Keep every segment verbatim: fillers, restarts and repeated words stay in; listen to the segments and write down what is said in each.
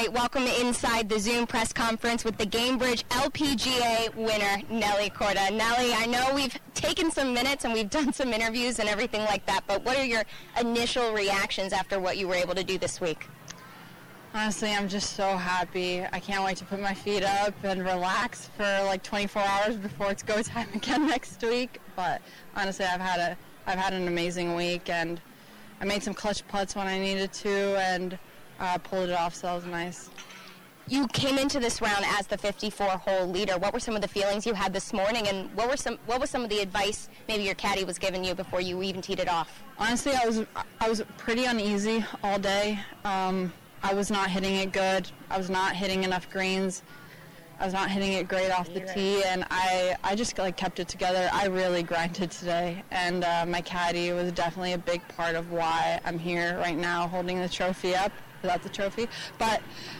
right, welcome inside the Zoom press conference with the Gainbridge L P G A winner, Nelly Korda. Nelly, I know we've taken some minutes and we've done some interviews and everything like that, but what are your initial reactions after what you were able to do this week? Honestly, I'm just so happy. I can't wait to put my feet up and relax for like twenty-four hours before it's go time again next week. But honestly, I've had a I've had an amazing week, and I made some clutch putts when I needed to, and uh, pulled it off, so that was nice. You came into this round as the fifty-four hole leader. What were some of the feelings you had this morning, and what were some what was some of the advice maybe your caddy was giving you before you even teed it off? Honestly, I was I was pretty uneasy all day. Um, I was not hitting it good. I was not hitting enough greens. I was not hitting it great off the tee, and I, I just like kept it together. I really grinded today, and uh, my caddy was definitely a big part of why I'm here right now holding the trophy up. Without the trophy, but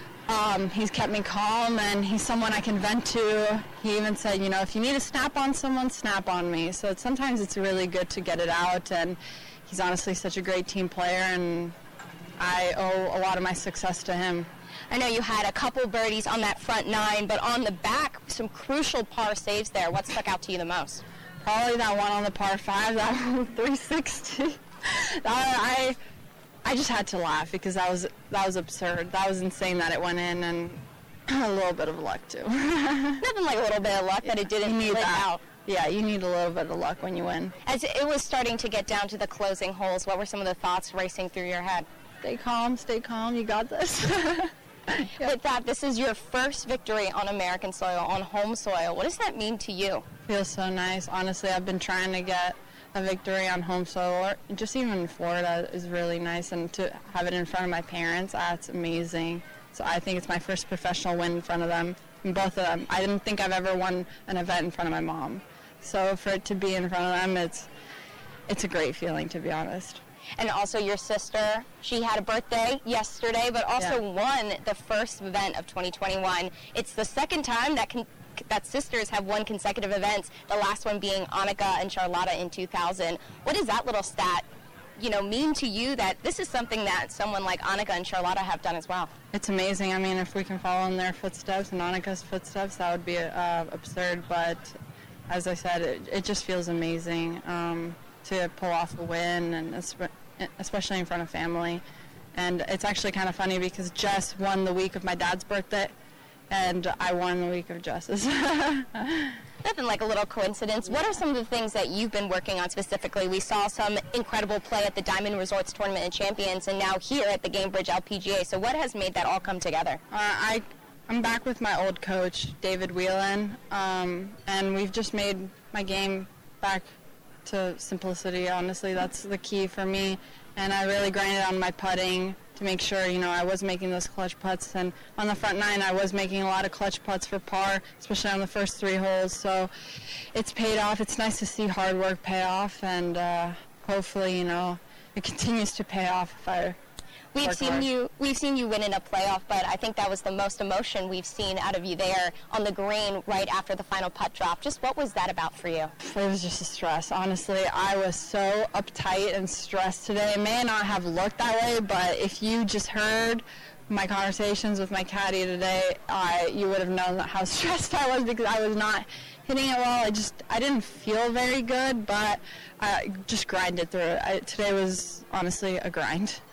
um, he's kept me calm, and he's someone I can vent to. He even said, you know, if you need to snap on someone, snap on me. So it's, sometimes it's really good to get it out, and he's honestly such a great team player, and I owe a lot of my success to him. I know you had a couple birdies on that front nine, but on the back, some crucial par saves there. What stuck out to you the most? Probably that one on the par five, that one three sixty. that, I I just had to laugh because that was that was absurd. That was insane that it went in, and a little bit of luck too. Nothing like a little bit of luck that it didn't need flip that. out. Yeah, you need a little bit of luck when you win. As it was starting to get down to the closing holes, what were some of the thoughts racing through your head? Stay calm, stay calm, you got this. Yeah. With that, this is your first victory on American soil, on home soil. What does that mean to you? Feels so nice. Honestly, I've been trying to get a victory on home soil, or just even in Florida is really nice, and to have it in front of my parents, that's amazing. So I think it's my first professional win in front of them, and both of them. I didn't think I've ever won an event in front of my mom. So for it to be in front of them, it's it's a great feeling, to be honest. And also your sister, she had a birthday yesterday, but also yeah. won the first event of twenty twenty-one. It's the second time that can, that sisters have won consecutive events, the last one being Annika and Charlotta in two thousand. What does that little stat, you know, mean to you that this is something that someone like Annika and Charlotta have done as well? It's amazing. I mean, if we can follow in their footsteps and Annika's footsteps, that would be uh, absurd. But as I said, it, it just feels amazing. Um, to pull off a win, and especially in front of family. And it's actually kind of funny because Jess won the week of my dad's birthday, and I won the week of Jess's. Nothing like a little coincidence. What are some of the things that you've been working on specifically? We saw some incredible play at the Diamond Resorts Tournament of Champions, and now here at the Gainbridge L P G A. So what has made that all come together? Uh, I, I'm back with my old coach, David Whelan, um, and we've just made my game back to simplicity. Honestly, that's the key for me, and I really grinded on my putting to make sure, you know, I was making those clutch putts, and on the front nine I was making a lot of clutch putts for par, especially on the first three holes, so it's paid off. It's nice to see hard work pay off, and uh, hopefully, you know, it continues to pay off if I We've seen hard. you. We've seen you win in a playoff, but I think that was the most emotion we've seen out of you there on the green right after the final putt drop. Just what was that about for you? It was just a stress. Honestly, I was so uptight and stressed today. It may not have looked that way, but if you just heard my conversations with my caddy today, I you would have known how stressed I was because I was not hitting it well. I just I didn't feel very good, but I just grinded through it. I, today was honestly a grind.